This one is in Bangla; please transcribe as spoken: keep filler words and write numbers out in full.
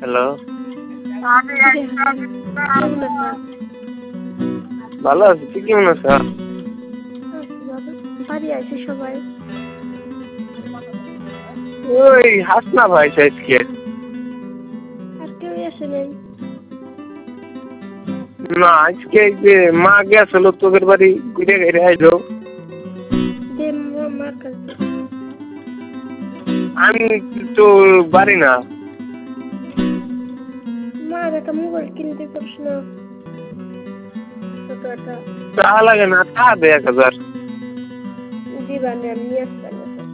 হ্যালো, কেমন আছো? ভালো আছি। তুই কেমন আছো? আছি ভালো। বাড়ি আছে সবাই? ওই হাসনা ভাই আজকে। আর কেউই আসে নাই? না, আজকে এই যে মা গেছিল তোদের বাড়ি ঘুরে ঘুরে আইলো। দে মা- মার কাছে দে। আমি তো বাড়ি না। মার একটা মোবাইল কিনতে পারিস না? ছোট একটা তা লাগে না, তা দে এক হাজার। দিবানে আমি নিয়ে আসতাম।